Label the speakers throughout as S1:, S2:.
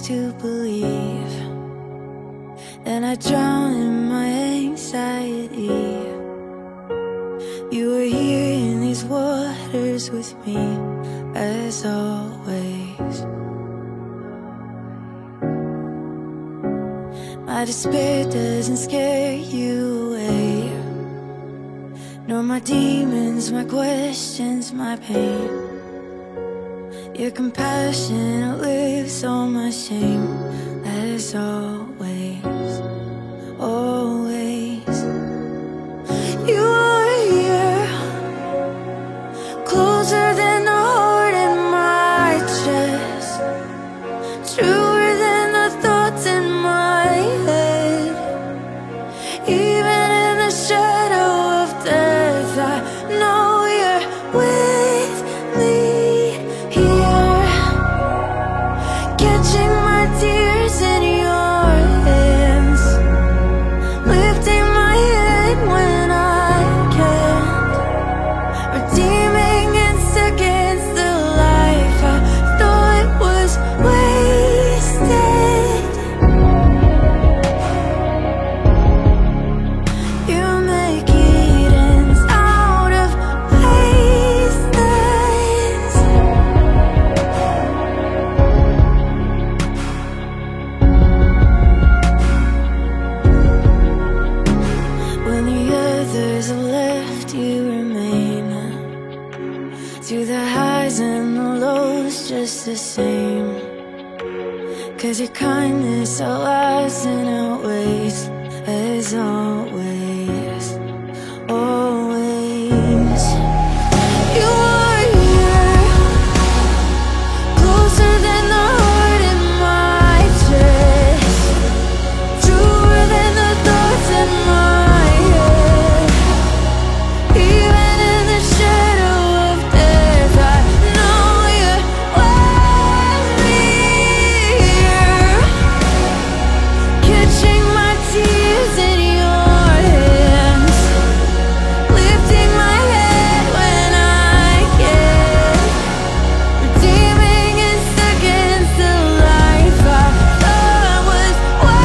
S1: to believe, and I drown in my anxiety. You were here in these waters with me, as always. My despair doesn't scare you away, nor my demons, my questions, my pain. Your compassion lives on my shame, as always, always. You are here, closer than the heart in my chest, truer than the thoughts in my head. Even in the shadow of death, I know you're with me here, catching my tears in your hands, lifting my head when I can't, redeeming in seconds the life I thought was wasted. You make Edens out of wastelands. When the others have left, you remain, through the highs and the lows just the same. 'Cause your kindness outlasts and outweighs, as always, always. You are here, closer than the heart in my chest, truer than the thoughts in my head. Even in the shadow of death, I know you're with me here, catching my tears in your hands, lifting my head when I can, redeeming in seconds the life I thought was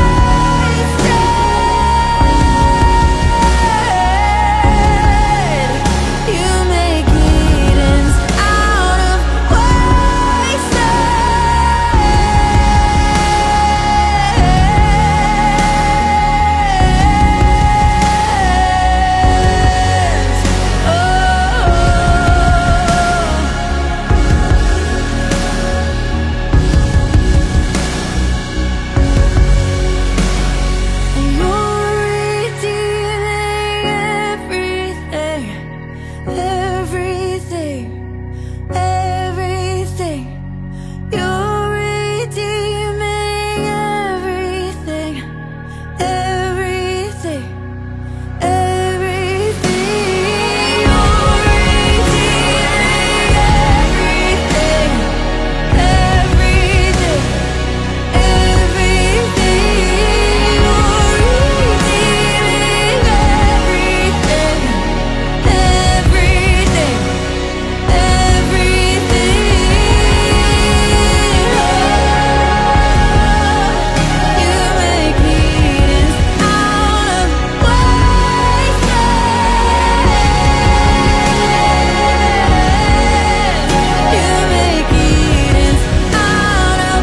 S1: wasted. You make Edens out of wastelands. Oh, and you're redeeming everything, everything, everything. You're redeeming everything, everything, everything. You're redeeming everything, everything, everything. You're redeeming everything, everything, everything. You make Edens out of wastelands. You make Edens out of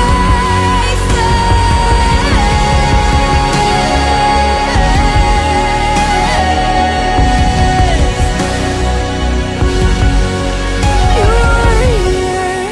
S1: wastelands. You are here,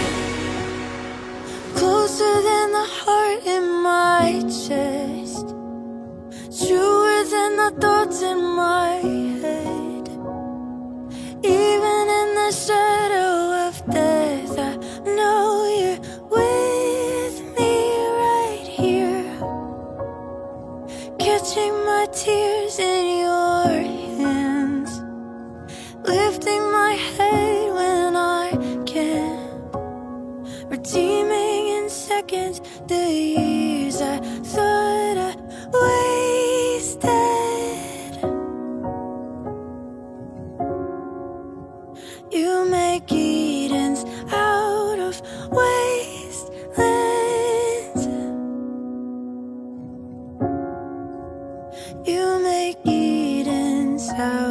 S1: closer than the heart in my chest, truer than the thoughts in my head. Even in the shadow of death, I know you're with me right here, catching my tears in your hands, lifting my head when I can't, redeeming in seconds the years I thought I wasted. You make Edens out of wastelands. You make Eden sound.